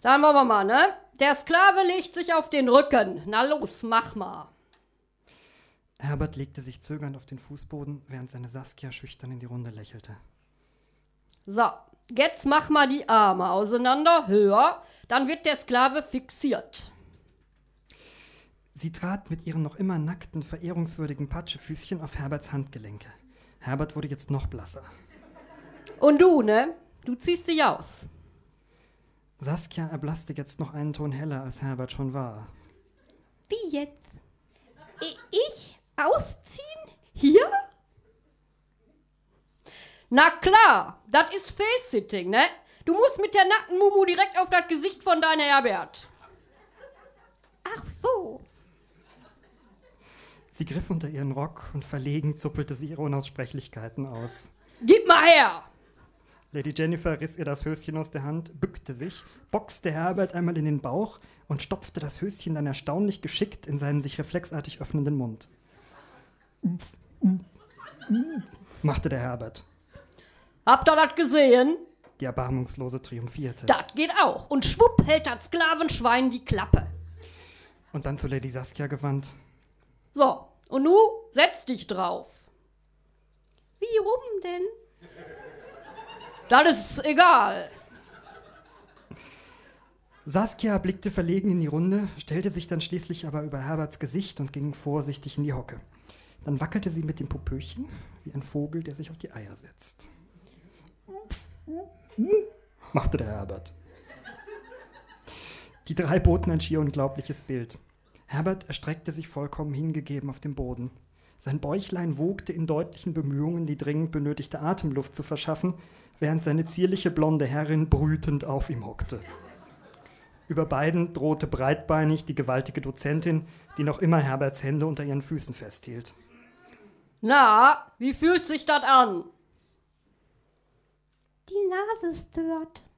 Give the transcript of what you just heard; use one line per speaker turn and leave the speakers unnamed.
Dann wollen wir mal, ne? Der Sklave legt sich auf den Rücken. Na los, mach mal.
Herbert legte sich zögernd auf den Fußboden, während seine Saskia schüchtern in die Runde lächelte.
So, jetzt mach mal die Arme auseinander, höher. Dann wird der Sklave fixiert.
Sie trat mit ihren noch immer nackten, verehrungswürdigen Patschefüßchen auf Herberts Handgelenke. Herbert wurde jetzt noch blasser.
Und du, ne? Du ziehst dich aus.
Saskia erblasste jetzt noch einen Ton heller, als Herbert schon war.
Wie jetzt? Ich ausziehen? Hier? Na klar, das ist Face-Sitting, ne? Du musst mit der nackten Mumu direkt auf das Gesicht von deiner Herbert. Ach so.
Sie griff unter ihren Rock und verlegen zuppelte sie ihre Unaussprechlichkeiten aus.
Gib mal her!
Lady Jennifer riss ihr das Höschen aus der Hand, bückte sich, boxte Herbert einmal in den Bauch und stopfte das Höschen dann erstaunlich geschickt in seinen sich reflexartig öffnenden Mund. Machte der Herbert.
Habt ihr das gesehen?
Die Erbarmungslose triumphierte.
Das geht auch. Und schwupp hält das Sklavenschwein die Klappe.
Und dann zu Lady Saskia gewandt.
So, und nu setz dich drauf. Wie rum denn? Das ist egal.
Saskia blickte verlegen in die Runde, stellte sich dann schließlich aber über Herberts Gesicht und ging vorsichtig in die Hocke. Dann wackelte sie mit dem Popöchen, wie ein Vogel, der sich auf die Eier setzt. Machte der Herbert. Die drei boten ein schier unglaubliches Bild. Herbert erstreckte sich vollkommen hingegeben auf dem Boden. Sein Bäuchlein wogte in deutlichen Bemühungen, die dringend benötigte Atemluft zu verschaffen, während seine zierliche blonde Herrin brütend auf ihm hockte. Über beiden drohte breitbeinig die gewaltige Dozentin, die noch immer Herberts Hände unter ihren Füßen festhielt.
Na, wie fühlt sich das an?
Die Nase stört.